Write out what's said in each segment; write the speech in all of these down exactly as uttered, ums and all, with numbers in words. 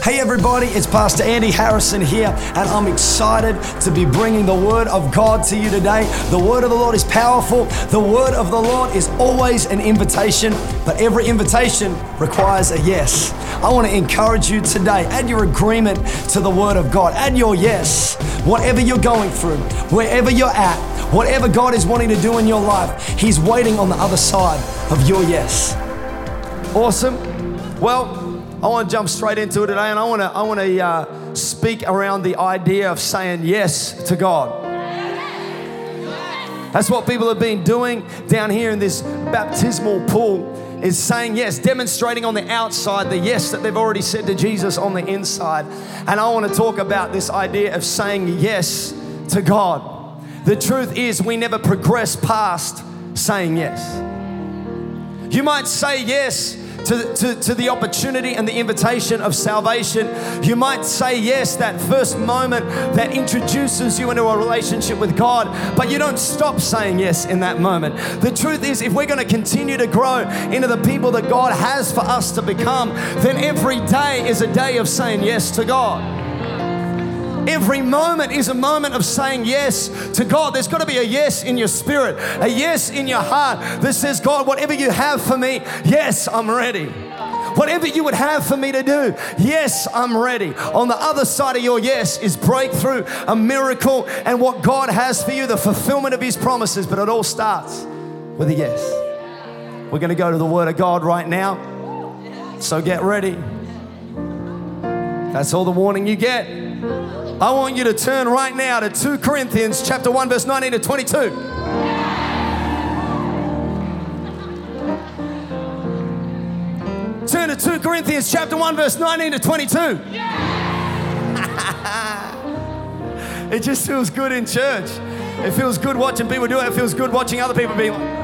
Hey everybody, it's Pastor Andy Harrison here, and I'm excited to be bringing the Word of God to you today. The Word of the Lord is powerful. The Word of the Lord is always an invitation, but every invitation requires a yes. I want to encourage you today, add your agreement to the Word of God. Add your yes. Whatever you're going through, wherever you're at, whatever God is wanting to do in your life, He's waiting on the other side of your yes. Awesome. Well, I want to jump straight into it today, and I want to I want to uh, speak around the idea of saying yes to God. That's what people have been doing down here in this baptismal pool, is saying yes, demonstrating on the outside the yes that they've already said to Jesus on the inside. And I want to talk about this idea of saying yes to God. The truth is, we never progress past saying yes. You might say yes To, to, to the opportunity and the invitation of salvation. You might say yes that first moment that introduces you into a relationship with God, but you don't stop saying yes in that moment. The truth is, if we're going to continue to grow into the people that God has for us to become, then every day is a day of saying yes to God. Every moment is a moment of saying yes to God. There's got to be a yes in your spirit, a yes in your heart that says, God, whatever you have for me, yes, I'm ready. Whatever you would have for me to do, yes, I'm ready. On the other side of your yes is breakthrough, a miracle, and what God has for you, the fulfillment of His promises. But it all starts with a yes. We're going to go to the Word of God right now, so get ready. That's all the warning you get. I want you to turn right now to Second Corinthians chapter one, verse nineteen to twenty-two. Turn to Second Corinthians chapter one, verse nineteen to twenty-two. It just feels good in church. It feels good watching people do it. It feels good watching other people be like,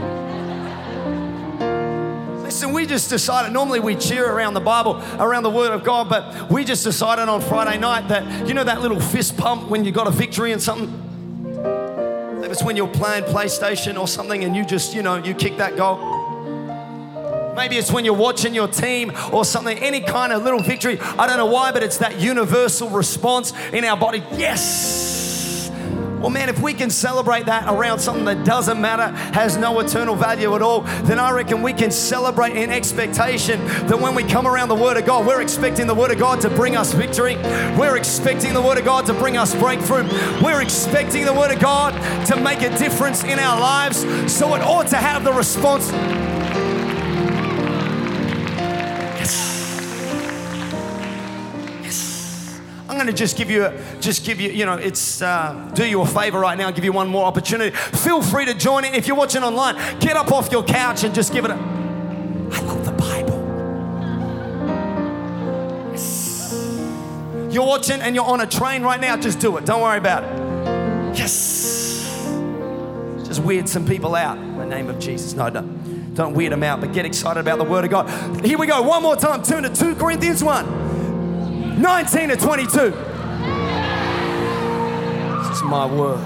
listen, we just decided, normally we cheer around the Bible, around the Word of God, but we just decided on Friday night that, you know that little fist pump when you got a victory in something? Maybe it's when you're playing PlayStation or something and you just, you know, you kick that goal. Maybe it's when you're watching your team or something, any kind of little victory. I don't know why, but it's that universal response in our body. Yes! Well, man, if we can celebrate that around something that doesn't matter, has no eternal value at all, then I reckon we can celebrate in expectation that when we come around the Word of God, we're expecting the Word of God to bring us victory. We're expecting the Word of God to bring us breakthrough. We're expecting the Word of God to make a difference in our lives. So it ought to have the response. I'm going to just give you, a, just give you, you know, it's uh, do you a favor right now. Give you one more opportunity. Feel free to join in. If you're watching online, get up off your couch and just give it a. I love the Bible. Yes. You're watching and you're on a train right now. Just do it. Don't worry about it. Yes. Just weird some people out in the name of Jesus. No, don't, don't weird them out, but get excited about the Word of God. Here we go. One more time. Turn to Second Corinthians one. nineteen to twenty-two. This is my word.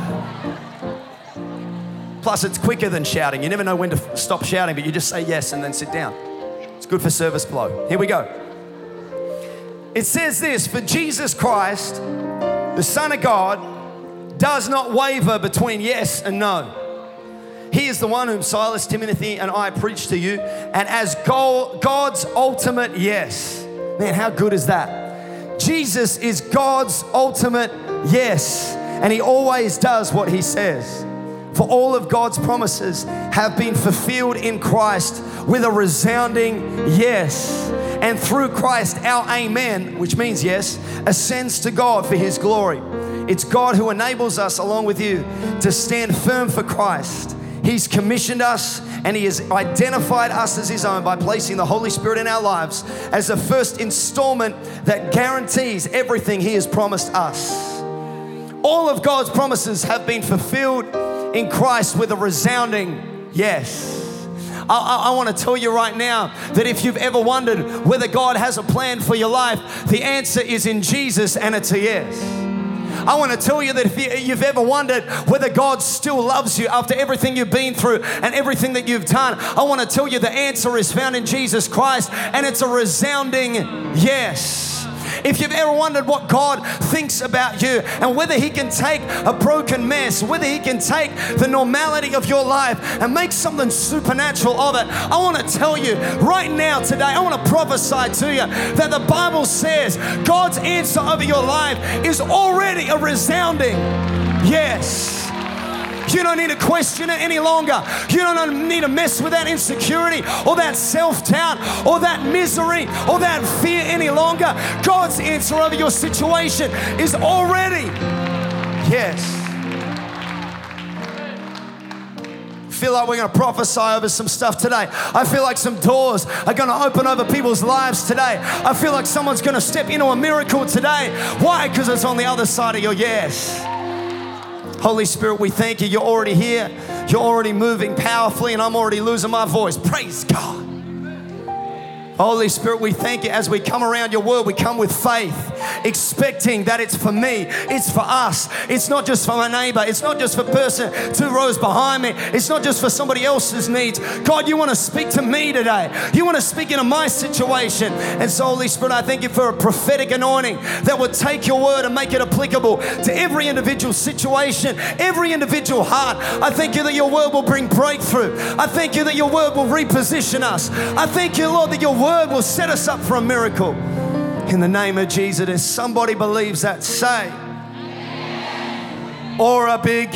Plus, it's quicker than shouting. You never know when to stop shouting, but you just say yes and then sit down. It's good for service flow. Here we go. It says this: for Jesus Christ, the Son of God, does not waver between yes and no. He is the one whom Silas, Timothy, and I preach to you, and as God's ultimate yes. Man, how good is that? Jesus is God's ultimate yes, and He always does what He says. For all of God's promises have been fulfilled in Christ with a resounding yes. And through Christ, our amen, which means yes, ascends to God for His glory. It's God who enables us, along with you, to stand firm for Christ. He's commissioned us and He has identified us as His own by placing the Holy Spirit in our lives as the first installment that guarantees everything He has promised us. All of God's promises have been fulfilled in Christ with a resounding yes. I, I, I want to tell you right now that if you've ever wondered whether God has a plan for your life, the answer is in Jesus, and it's a yes. I want to tell you that if you, you've ever wondered whether God still loves you after everything you've been through and everything that you've done, I want to tell you the answer is found in Jesus Christ, and it's a resounding yes. If you've ever wondered what God thinks about you and whether He can take a broken mess, whether He can take the normality of your life and make something supernatural of it, I want to tell you right now today, I want to prophesy to you that the Bible says God's answer over your life is already a resounding yes. You don't need to question it any longer. You don't need to mess with that insecurity or that self-doubt or that misery or that fear any longer. God's answer over your situation is already yes. I feel like we're going to prophesy over some stuff today. I feel like some doors are going to open over people's lives today. I feel like someone's going to step into a miracle today. Why? Because it's on the other side of your yes. Holy Spirit, we thank you. You're already here. You're already moving powerfully, and I'm already losing my voice. Praise God. Holy Spirit, we thank you as we come around your word. We come with faith, expecting that it's for me. It's for us. It's not just for my neighbor. It's not just for person two rows behind me. It's not just for somebody else's needs. God, you want to speak to me today. You want to speak into my situation. And so, Holy Spirit, I thank you for a prophetic anointing that would take your word and make it applicable to every individual situation, every individual heart. I thank you that your word will bring breakthrough. I thank you that your word will reposition us. I thank you, Lord, that your word will set us up for a miracle. In the name of Jesus, if somebody believes that, say, or a big.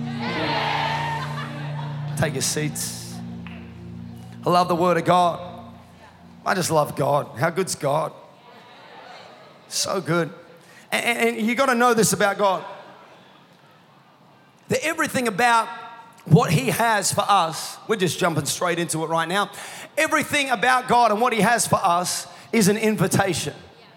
Take your seats. I love the word of God. I just love God. How good's God? So good. And, and you got to know this about God. That everything about what He has for us, we're just jumping straight into it right now. Everything about God and what He has for us is an invitation.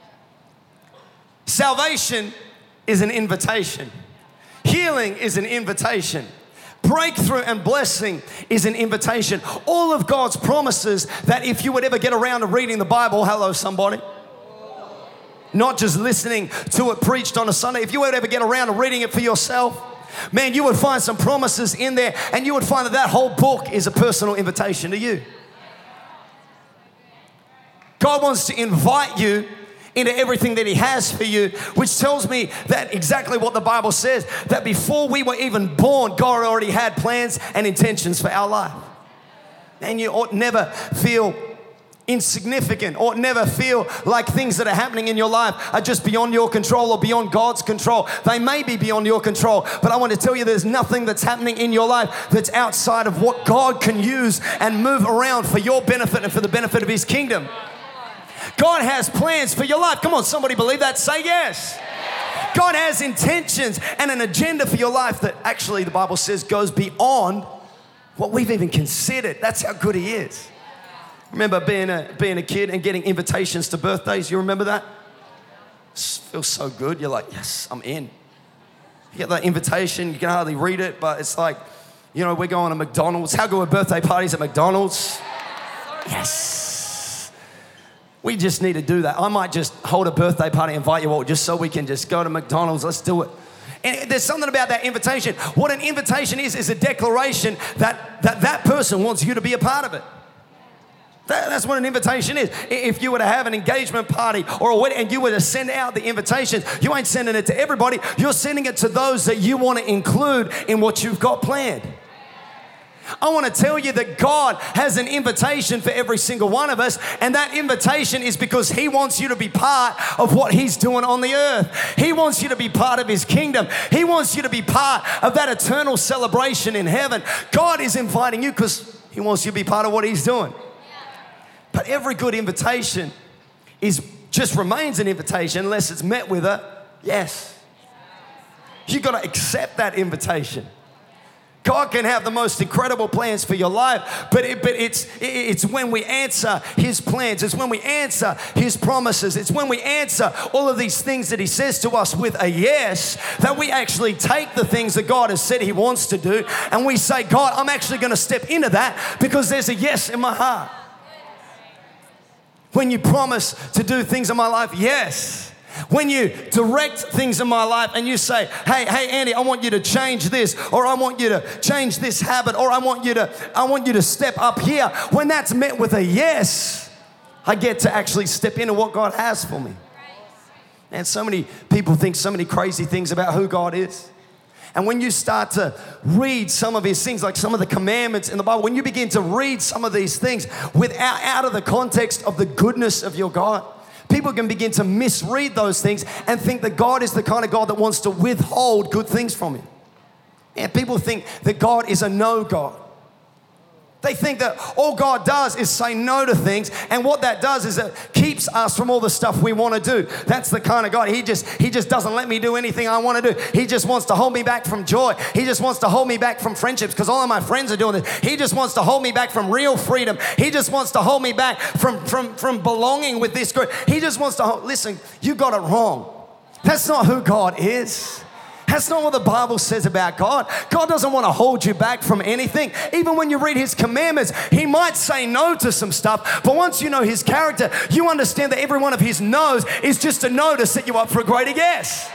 Salvation is an invitation. Healing is an invitation. Breakthrough and blessing is an invitation. All of God's promises that if you would ever get around to reading the Bible, hello somebody, not just listening to it preached on a Sunday, if you would ever get around to reading it for yourself, man, you would find some promises in there, and you would find that that whole book is a personal invitation to you. God wants to invite you into everything that He has for you, which tells me that exactly what the Bible says, that before we were even born, God already had plans and intentions for our life. And you ought never feel insignificant, or never feel like things that are happening in your life are just beyond your control or beyond God's control. They may be beyond your control, but I want to tell you there's nothing that's happening in your life that's outside of what God can use and move around for your benefit and for the benefit of His kingdom. God has plans for your life. Come on, somebody believe that? Say yes. God has intentions and an agenda for your life that actually the Bible says goes beyond what we've even considered. That's how good He is. Remember being a, being a kid and getting invitations to birthdays? You remember that? It feels so good. You're like, yes, I'm in. You get that invitation, you can hardly read it, but it's like, you know, we're going to McDonald's. How good are birthday parties at McDonald's? Yes. We just need to do that. I might just hold a birthday party, invite you all, just so we can just go to McDonald's. Let's do it. And there's something about that invitation. What an invitation is, is a declaration that that, that person wants you to be a part of it. That, that's what an invitation is. If you were to have an engagement party or a wedding and you were to send out the invitations, you ain't sending it to everybody. You're sending it to those that you want to include in what you've got planned. I want to tell you that God has an invitation for every single one of us, and that invitation is because He wants you to be part of what He's doing on the earth. He wants you to be part of His kingdom. He wants you to be part of that eternal celebration in heaven. God is inviting you because He wants you to be part of what He's doing. But every good invitation is just remains an invitation unless it's met with a yes. You've got to accept that invitation. God can have the most incredible plans for your life, but, it, but it's, it's when we answer His plans. It's when we answer His promises. It's when we answer all of these things that He says to us with a yes that we actually take the things that God has said He wants to do and we say, God, I'm actually going to step into that because there's a yes in my heart. When you promise to do things in my life, yes. When you direct things in my life and you say, hey, hey, Andy, I want you to change this, or I want you to change this habit, or I want you to, I want you to step up here. When that's met with a yes, I get to actually step into what God has for me. And so many people think so many crazy things about who God is. And when you start to read some of his things, like some of the commandments in the Bible, when you begin to read some of these things without out of the context of the goodness of your God, people can begin to misread those things and think that God is the kind of God that wants to withhold good things from you. And people think that God is a no God. They think that all God does is say no to things, and what that does is it keeps us from all the stuff we want to do. That's the kind of God. He just he just doesn't let me do anything I want to do. He just wants to hold me back from joy. He just wants to hold me back from friendships because all of my friends are doing this. He just wants to hold me back from real freedom. He just wants to hold me back from, from, from belonging with this group. He just wants to hold, listen, you got it wrong. That's not who God is. That's not what the Bible says about God. God doesn't want to hold you back from anything. Even when you read his commandments, he might say no to some stuff, but once you know his character, you understand that every one of his no's is just a no to set you up for a greater yes.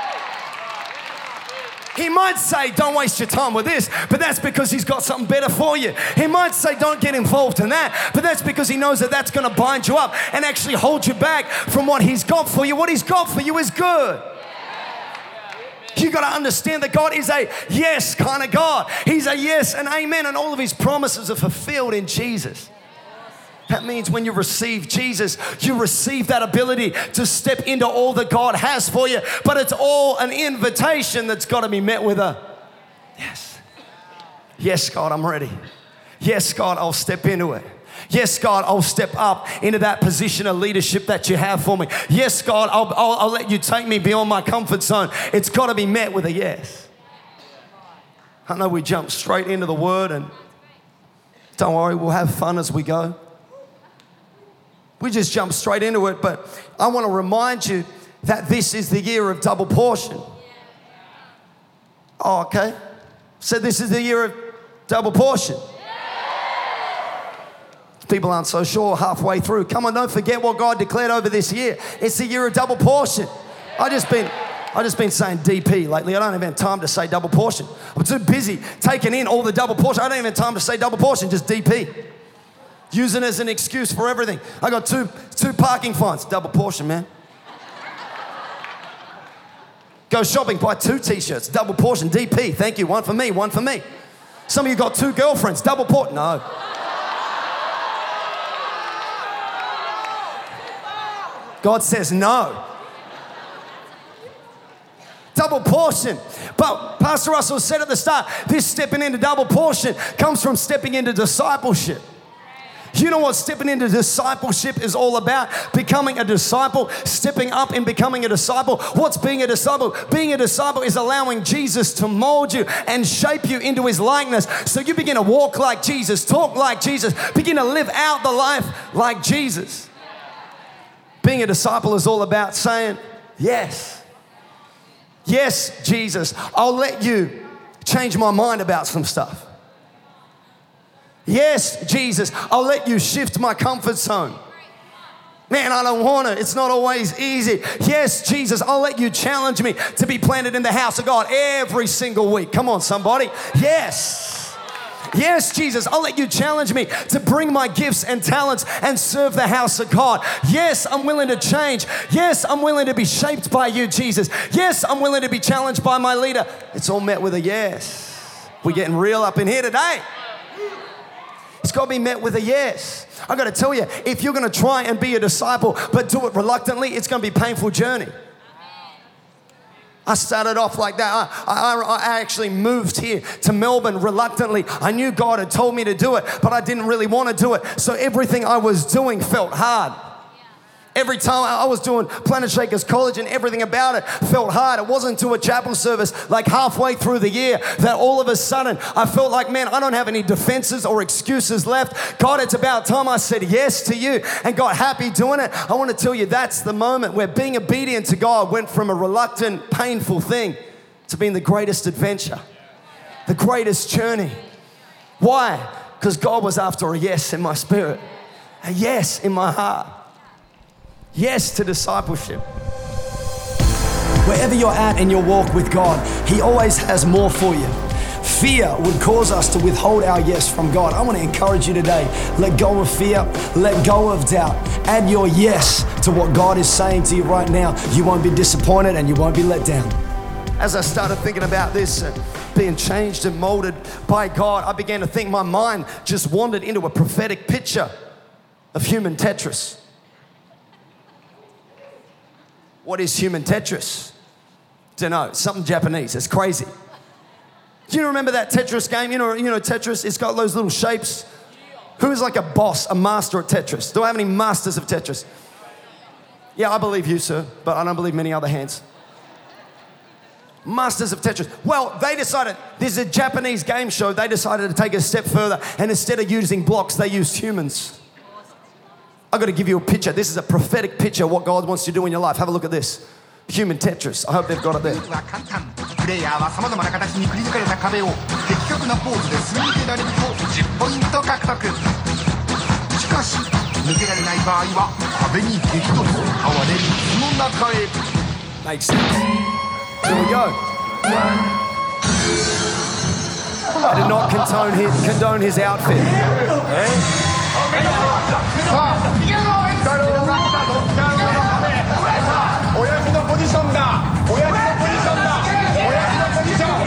He might say, don't waste your time with this, but that's because he's got something better for you. He might say, don't get involved in that, but that's because he knows that that's going to bind you up and actually hold you back from what he's got for you. What he's got for you is good. You got to understand that God is a yes kind of God. He's a yes and amen, and all of his promises are fulfilled in Jesus. That means when you receive Jesus, you receive that ability to step into all that God has for you, but it's all an invitation that's got to be met with a yes. Yes, God, I'm ready. Yes, God, I'll step into it. Yes, God, I'll step up into that position of leadership that you have for me. Yes, God, I'll, I'll, I'll let you take me beyond my comfort zone. It's got to be met with a yes. I know we jump straight into the word, and don't worry, we'll have fun as we go. We just jump straight into it, but I want to remind you that this is the year of double portion. Oh, okay. So this is the year of double portion. People aren't so sure halfway through. Come on, don't forget what God declared over this year. It's the year of double portion. I just been, I just been saying D P lately. I don't even have time to say double portion. I'm too busy taking in all the double portion. I don't even have time to say double portion, just D P. Using it as an excuse for everything. I got two, two parking fines. Double portion, man. Go shopping, buy two t-shirts. Double portion, D P. Thank you. One for me, one for me. Some of you got two girlfriends. Double portion. No. God says no. Double portion. But Pastor Russell said at the start, this stepping into double portion comes from stepping into discipleship. You know what stepping into discipleship is all about? Becoming a disciple, stepping up and becoming a disciple. What's being a disciple? Being a disciple is allowing Jesus to mold you and shape you into his likeness. So you begin to walk like Jesus, talk like Jesus, begin to live out the life like Jesus. Being a disciple is all about saying, yes. Yes, Jesus, I'll let you change my mind about some stuff. Yes, Jesus, I'll let you shift my comfort zone. Man, I don't want it. It's not always easy. Yes, Jesus, I'll let you challenge me to be planted in the house of God every single week. Come on, somebody. Yes. Yes, Jesus, I'll let you challenge me to bring my gifts and talents and serve the house of God. Yes, I'm willing to change. Yes, I'm willing to be shaped by you, Jesus. Yes, I'm willing to be challenged by my leader. It's all met with a yes. We're getting real up in here today. It's got to be met with a yes. I got to tell you, if you're going to try and be a disciple but do it reluctantly, it's going to be a painful journey. I started off like that. I, I, I actually moved here to Melbourne reluctantly. I knew God had told me to do it, but I didn't really want to do it. So everything I was doing felt hard. Every time I was doing Planet Shakers College and everything about it felt hard. It wasn't until a chapel service like halfway through the year that all of a sudden I felt like, man, I don't have any defenses or excuses left. God, it's about time I said yes to you and got happy doing it. I want to tell you that's the moment where being obedient to God went from a reluctant, painful thing to being the greatest adventure, the greatest journey. Why? Because God was after a yes in my spirit, a yes in my heart. Yes to discipleship. Wherever you're at in your walk with God, he always has more for you. fear would cause us to withhold our yes from God. I want to encourage you today, let go of fear, let go of doubt. Add your yes to what God is saying to you right now. You won't be disappointed and you won't be let down. As I started thinking about this and being changed and molded by God, I began to think, my mind just wandered into a prophetic picture of human Tetris. What is human Tetris? Don't know, something Japanese, it's crazy. Do you remember that Tetris game? You know, you know Tetris, it's got those little shapes. Who is like a boss, a master at Tetris? Do I have any masters of Tetris? Yeah, I believe you, sir, but I don't believe many other hands. Masters of Tetris. Well, they decided, there's a Japanese game show, they decided to take it a step further, and instead of using blocks, they used humans. I've got to give you a picture. This is a prophetic picture of what God wants to do in your life. Have a look at this. Human Tetris. I hope they've got it there. プレイヤーはさまざまな形にくり抜かれた壁を的確なポーズで進めてられるとじゅっポイント獲得。しかし抜けられない場合は壁に激突、哀れみその中へ。 Makes sense. Here we go. I did not condone his, condone his outfit. さあ、親父のポジションだ。親父のポジションだ。親父のポジション。親父のポジション。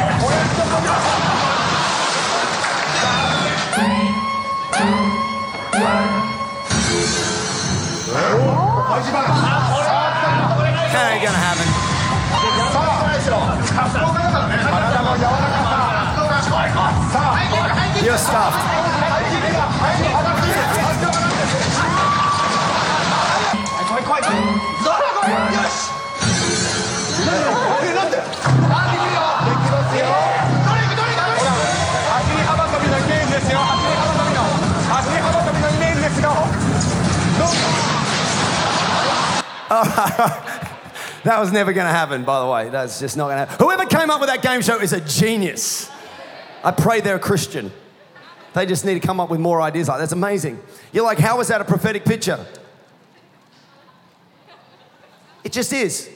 始まる。 That ain't gonna happen. 体の柔らかさ。さあ、 You're stuffed. 怖い怖い。よし。え、なんで？あ、できるよ。できますよ。どれどれどれ。走り幅跳びのイメージですよ。走り幅跳びの。走り幅跳びのイメージですよ。 That was never going to happen, by the way. That's just not going to happen. Whoever came up with that game show is a genius. I pray they're a Christian. They just need to come up with more ideas like that. That's amazing. You're like, how is that a prophetic picture? It just is.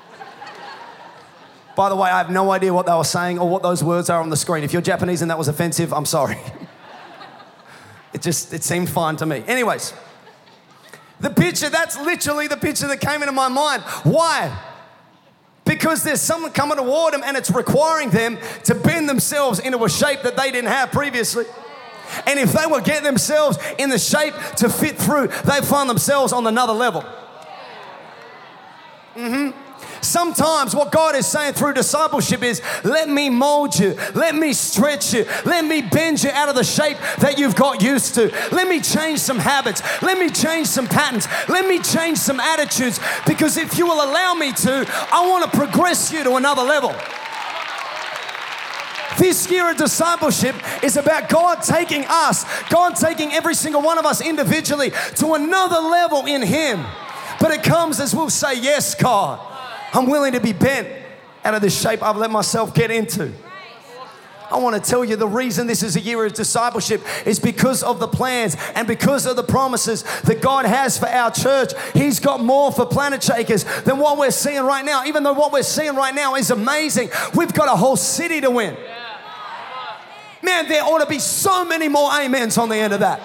By the way, I have no idea what they were saying or what those words are on the screen. If you're Japanese and that was offensive, I'm sorry. It just, it seemed fine to me. Anyways. The picture, that's literally the picture that came into my mind. Why? Because there's someone coming toward them and it's requiring them to bend themselves into a shape that they didn't have previously. And if they would get themselves in the shape to fit through, they find themselves on another level. Mm-hmm. Sometimes what God is saying through discipleship is, let me mold you, let me stretch you, let me bend you out of the shape that you've got used to. Let me change some habits, let me change some patterns, let me change some attitudes, because if you will allow me to, I want to progress you to another level. This year of discipleship is about God taking us, God taking every single one of us individually to another level in Him. But it comes as we'll say, yes, God. I'm willing to be bent out of the shape I've let myself get into. I want to tell you the reason this is a year of discipleship is because of the plans and because of the promises that God has for our church. He's got more for Planet Shakers than what we're seeing right now. Even though what we're seeing right now is amazing, we've got a whole city to win. Man, there ought to be so many more amens on the end of that.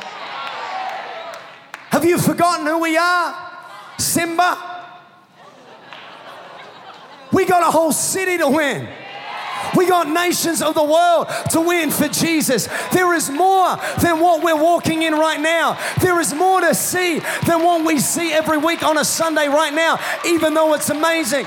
Have you forgotten who we are? Simba? We got a whole city to win. We got nations of the world to win for Jesus. There is more than what we're walking in right now. There is more to see than what we see every week on a Sunday right now, even though it's amazing.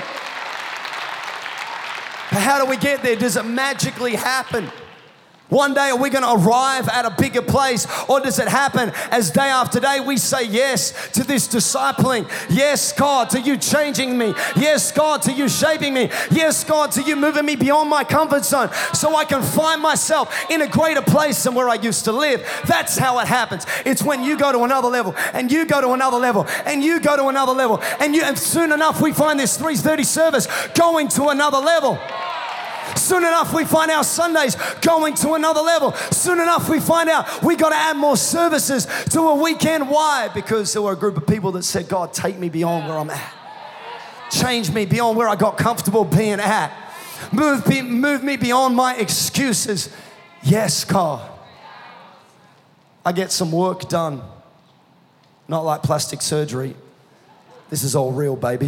But how do we get there? Does it magically happen? One day are we going to arrive at a bigger place, or does it happen as day after day we say yes to this discipling? Yes, God, to you changing me. Yes, God, to you shaping me. Yes, God, to you moving me beyond my comfort zone so I can find myself in a greater place than where I used to live. That's how it happens. It's when you go to another level and you go to another level and you go to another level and you, and soon enough we find this three thirty service going to another level. Soon enough we find our Sundays going to another level. Soon enough we find out we got to add more services to a weekend. Why? Because there were a group of people that said, God, take me beyond where I'm at. Change me beyond where I got comfortable being at. Move me, move me beyond my excuses Yes, God. I get some work done. Not like plastic surgery. This is all real, baby.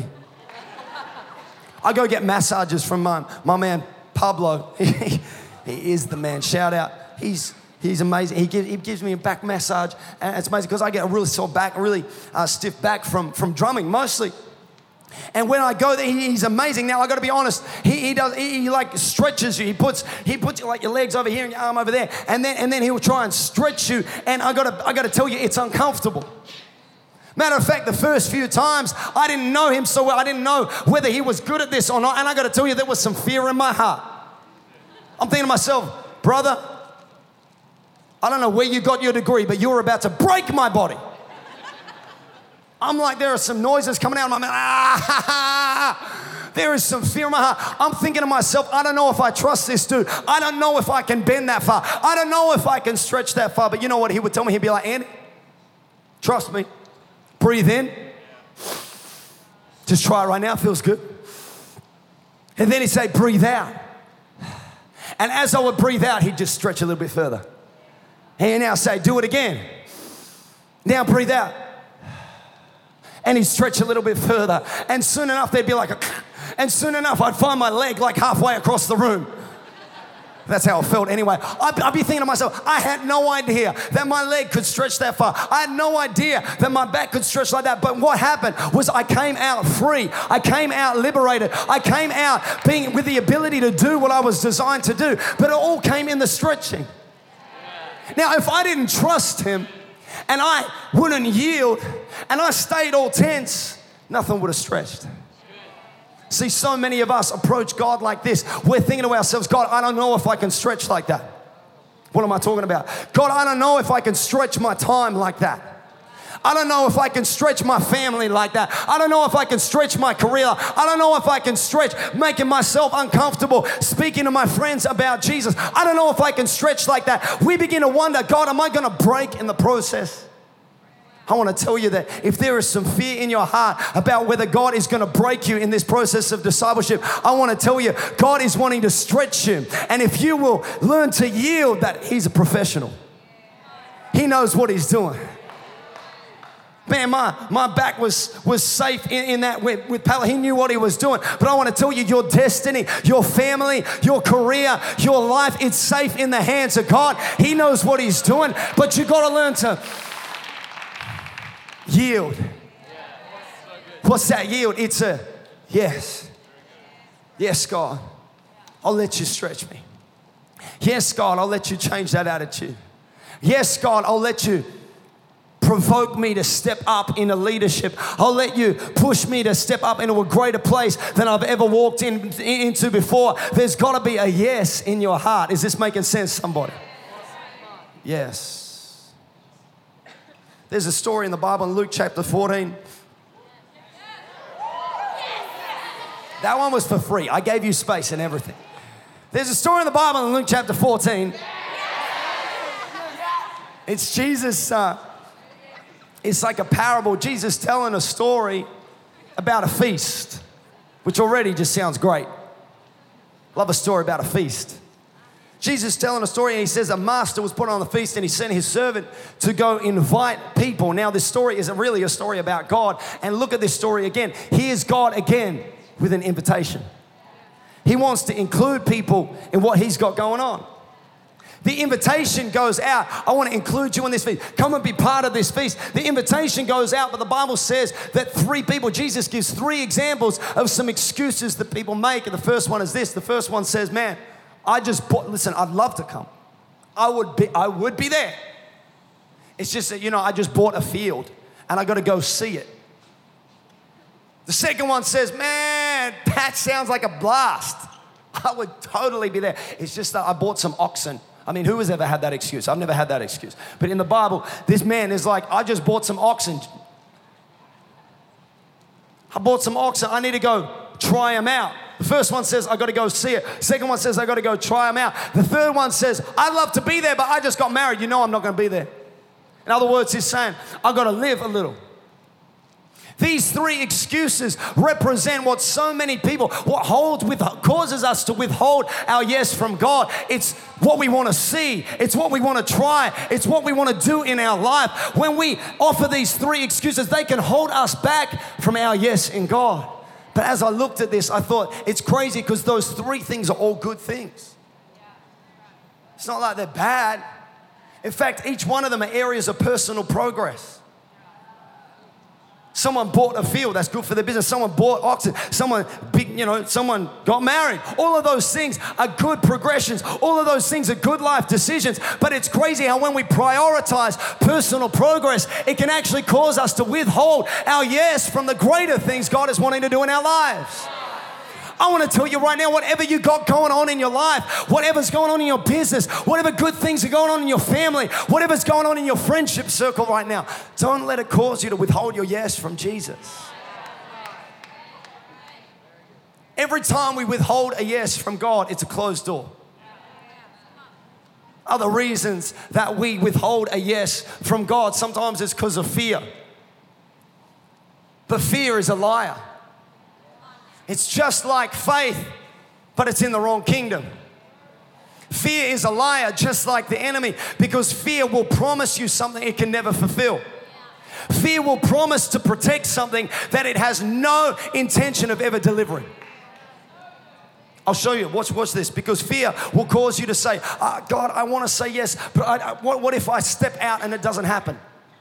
I go get massages from my, my man, Pablo. He, he is the man. Shout out. He's he's amazing. He gives, he gives me a back massage. And it's amazing because I get a really sore back, a really uh, stiff back from, from drumming mostly. And when I go there, he, he's amazing. Now I got to be honest. He, he does. He, he like stretches you. He puts he puts like your legs over here and your arm over there, and then and then he'll try and stretch you. And I got to I got to tell you, it's uncomfortable. Matter of fact, the first few times I didn't know him so well. I didn't know whether he was good at this or not. And I got to tell you, there was some fear in my heart. I'm thinking to myself, brother, I don't know where you got your degree, but you're about to break my body. I'm like, there are some noises coming out of my mouth. Ah, there is some fear in my heart. I'm thinking to myself, I don't know if I trust this dude. I don't know if I can bend that far. I don't know if I can stretch that far. But you know what he would tell me? He'd be like, Andy, trust me. Breathe in. Just try it right now. It feels good. And then he'd say, breathe out. And as I would breathe out, he'd just stretch a little bit further. And he'd now say, do it again. Now breathe out. And he'd stretch a little bit further. And soon enough, there'd be like a... And soon enough, I'd find my leg like halfway across the room. That's how it felt anyway. I'd, I'd be thinking to myself, I had no idea that my leg could stretch that far. I had no idea that my back could stretch like that. But what happened was I came out free. I came out liberated. I came out being with the ability to do what I was designed to do. But it all came in the stretching. Now, if I didn't trust him and I wouldn't yield and I stayed all tense, nothing would have stretched. See, so many of us approach God like this. We're thinking to ourselves, God, I don't know if I can stretch like that. What am I talking about? God, I don't know if I can stretch my time like that. I don't know if I can stretch my family like that. I don't know if I can stretch my career. I don't know if I can stretch making myself uncomfortable, speaking to my friends about Jesus. I don't know if I can stretch like that. We begin to wonder, God, am I going to break in the process? I want to tell you that if there is some fear in your heart about whether God is going to break you in this process of discipleship, I want to tell you, God is wanting to stretch you. And if you will learn to yield, that he's a professional. He knows what he's doing. Man, my, my back was, was safe in, in that with, with Pal. He knew what he was doing. But I want to tell you, your destiny, your family, your career, your life, it's safe in the hands of God. He knows what he's doing. But you've got to learn to yield. What's that yield? It's a yes. Yes, God, I'll let you stretch me. Yes, God, I'll let you change that attitude. Yes, God, I'll let you provoke me to step up into leadership. I'll let you push me to step up into a greater place than I've ever walked in, into before. There's got to be a yes in your heart. Is this making sense, somebody? Yes. There's a story in the Bible in Luke chapter fourteen. That one was for free. I gave you space and everything. There's a story in the Bible in Luke chapter fourteen. It's Jesus. Uh, it's like a parable. Jesus telling a story about a feast, which already just sounds great. Love a story about a feast. Jesus telling a story, and he says a master was put on the feast and he sent his servant to go invite people. Now, this story isn't really a story about God. And look at this story again. Here's God again with an invitation. He wants to include people in what he's got going on. The invitation goes out. I want to include you in this feast. Come and be part of this feast. The invitation goes out, but the Bible says that three people, Jesus gives three examples of some excuses that people make. And the first one is this. The first one says, man, I just bought, listen, I'd love to come. I would be, I would be there. It's just that, you know, I just bought a field and I got to go see it. The second one says, man, that sounds like a blast. I would totally be there. It's just that I bought some oxen. I mean, who has ever had that excuse? I've never had that excuse. But in the Bible, this man is like, I just bought some oxen. I bought some oxen. I need to go try them out. The first one says, I got to go see it. Second one says, I got to go try them out. The third one says, I'd love to be there, but I just got married. You know I'm not going to be there. In other words, he's saying, I got to live a little. These three excuses represent what so many people, what holds with, causes us to withhold our yes from God. It's what we want to see. It's what we want to try. It's what we want to do in our life. When we offer these three excuses, they can hold us back from our yes in God. But as I looked at this, I thought it's crazy because those three things are all good things. It's not like they're bad. In fact, each one of them are areas of personal progress. Someone bought a field, that's good for their business. Someone bought oxen. Someone, you know, someone got married. All of those things are good progressions. All of those things are good life decisions. But it's crazy how when we prioritize personal progress, it can actually cause us to withhold our yes from the greater things God is wanting to do in our lives. I want to tell you right now, whatever you got going on in your life, whatever's going on in your business, whatever good things are going on in your family, whatever's going on in your friendship circle right now, don't let it cause you to withhold your yes from Jesus. Every time we withhold a yes from God, it's a closed door. Other reasons that we withhold a yes from God, sometimes it's because of fear. But fear is a liar. It's just like faith, but it's in the wrong kingdom. Fear is a liar, just like the enemy, because fear will promise you something it can never fulfill. Fear will promise to protect something that it has no intention of ever delivering. I'll show you. Watch, watch this. Because fear will cause you to say, oh, God, I want to say yes, but I, I, what, what if I step out and it doesn't happen?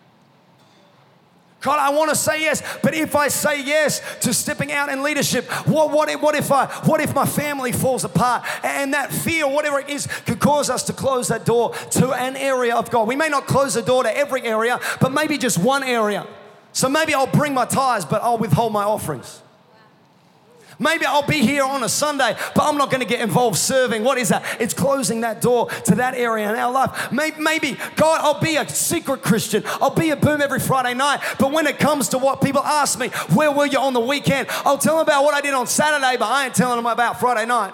God, I want to say yes, but if I say yes to stepping out in leadership, what, what, if, what, if I, what if my family falls apart? And that fear, whatever it is, could cause us to close that door to an area of God. We may not close the door to every area, but maybe just one area. So maybe I'll bring my tithes, but I'll withhold my offerings. Maybe I'll be here on a Sunday, but I'm not going to get involved serving. What is that? It's closing that door to that area in our life. Maybe, maybe, God, I'll be a secret Christian. I'll be a boom every Friday night. But when it comes to what people ask me, where were you on the weekend? I'll tell them about what I did on Saturday, but I ain't telling them about Friday night.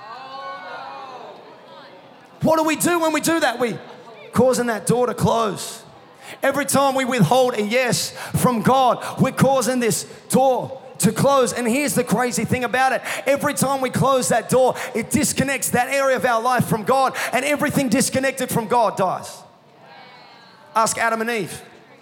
What do we do when we do that? We causing that door to close. Every time we withhold a yes from God, we're causing this door to close. And here's the crazy thing about it. Every time we close that door, it disconnects that area of our life from God, and everything disconnected from God dies. Ask Adam and Eve.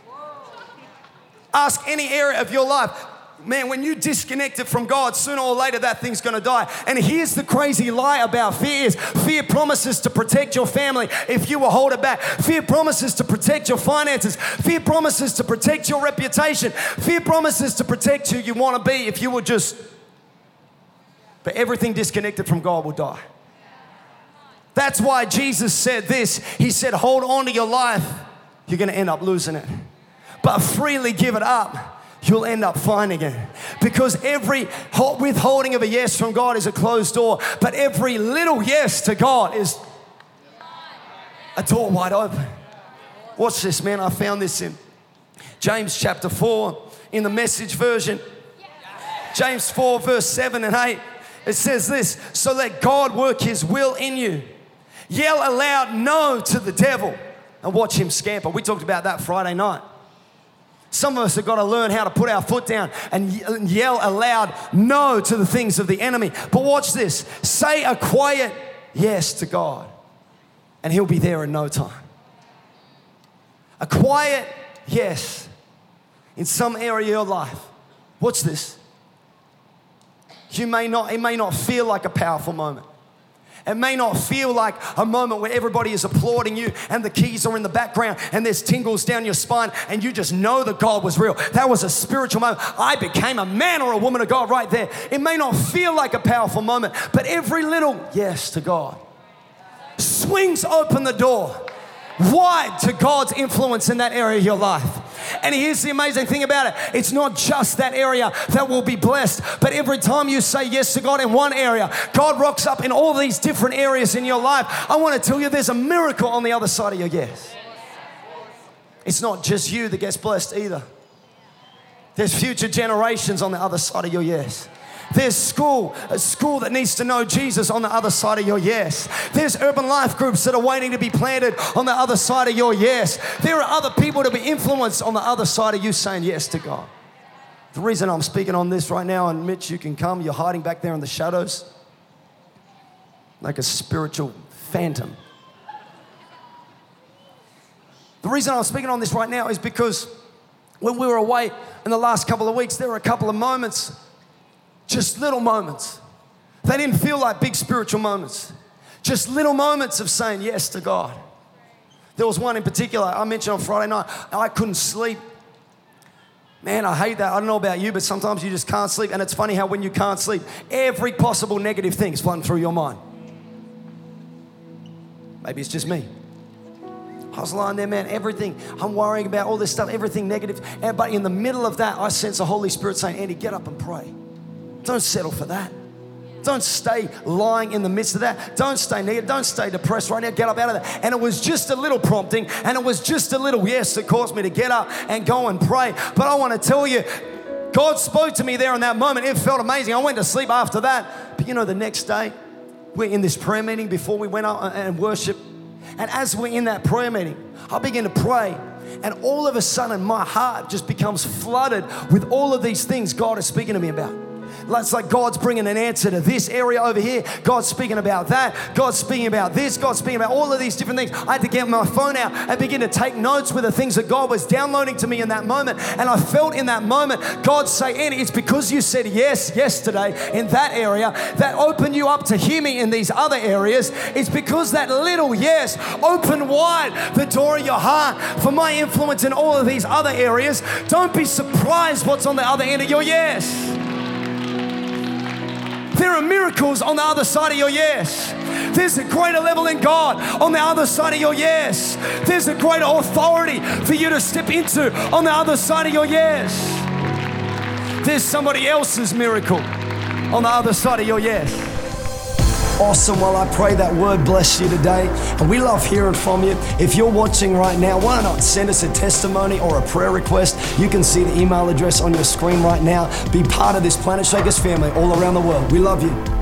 Ask any area of your life. Man, when you disconnect it from God, sooner or later that thing's going to die. And here's the crazy lie about fear is fear promises to protect your family if you will hold it back. Fear promises to protect your finances. Fear promises to protect your reputation. Fear promises to protect who you want to be if you will just... But everything disconnected from God will die. That's why Jesus said this. He said, hold on to your life. You're going to end up losing it. But freely give it up. You'll end up finding it. Because every withholding of a yes from God is a closed door, but every little yes to God is a door wide open. Watch this, man. I found this in James chapter four in the Message version. James four verse seven and eight. It says this, so let God work his will in you. Yell aloud no to the devil and watch him scamper. We talked about that Friday night. Some of us have got to learn how to put our foot down and yell aloud no to the things of the enemy. But watch this. Say a quiet yes to God, and he'll be there in no time. A quiet yes in some area of your life. Watch this. You may not, it may not feel like a powerful moment. It may not feel like a moment where everybody is applauding you and the keys are in the background and there's tingles down your spine and you just know that God was real. That was a spiritual moment. I became a man or a woman of God right there. It may not feel like a powerful moment, but every little yes to God swings open the door wide to God's influence in that area of your life. And here's the amazing thing about it. It's not just that area that will be blessed, but every time you say yes to God in one area, God rocks up in all these different areas in your life. I want to tell you there's a miracle on the other side of your yes. It's not just you that gets blessed either. There's future generations on the other side of your yes. There's school, a school that needs to know Jesus on the other side of your yes. There's urban life groups that are waiting to be planted on the other side of your yes. There are other people to be influenced on the other side of you saying yes to God. The reason I'm speaking on this right now, and Mitch, you can come, you're hiding back there in the shadows like a spiritual phantom. The reason I'm speaking on this right now is because when we were away in the last couple of weeks, there were a couple of moments, just little moments. They didn't feel like big spiritual moments. Just little moments of saying yes to God. There was one in particular, I mentioned on Friday night, I couldn't sleep. Man, I hate that. I don't know about you, but sometimes you just can't sleep. And it's funny how when you can't sleep, every possible negative thing is flooding through your mind. Maybe it's just me. I was lying there, man, everything. I'm worrying about all this stuff, everything negative. And, but in the middle of that, I sense the Holy Spirit saying, Andy, get up and pray. Don't settle for that. Don't stay lying in the midst of that. Don't stay negative. Don't stay depressed right now. Get up out of that. And it was just a little prompting, and it was just a little yes that caused me to get up and go and pray. But I want to tell you, God spoke to me there in that moment. It felt amazing. I went to sleep after that. But you know, the next day, we're in this prayer meeting before we went out and worship. And as we're in that prayer meeting, I begin to pray. And all of a sudden, my heart just becomes flooded with all of these things God is speaking to me about. It's like God's bringing an answer to this area over here. God's speaking about that. God's speaking about this. God's speaking about all of these different things. I had to get my phone out and begin to take notes with the things that God was downloading to me in that moment. And I felt in that moment, God say, Andy, it's because you said yes yesterday in that area that opened you up to hear me in these other areas. It's because that little yes opened wide the door of your heart for my influence in all of these other areas. Don't be surprised what's on the other end of your yes. There are miracles on the other side of your yes. There's a greater level in God on the other side of your yes. There's a greater authority for you to step into on the other side of your yes. There's somebody else's miracle on the other side of your yes. Awesome. Well, I pray that word bless you today. And we love hearing from you. If you're watching right now, why not send us a testimony or a prayer request? You can see the email address on your screen right now. Be part of this Planet Shakers family all around the world. We love you.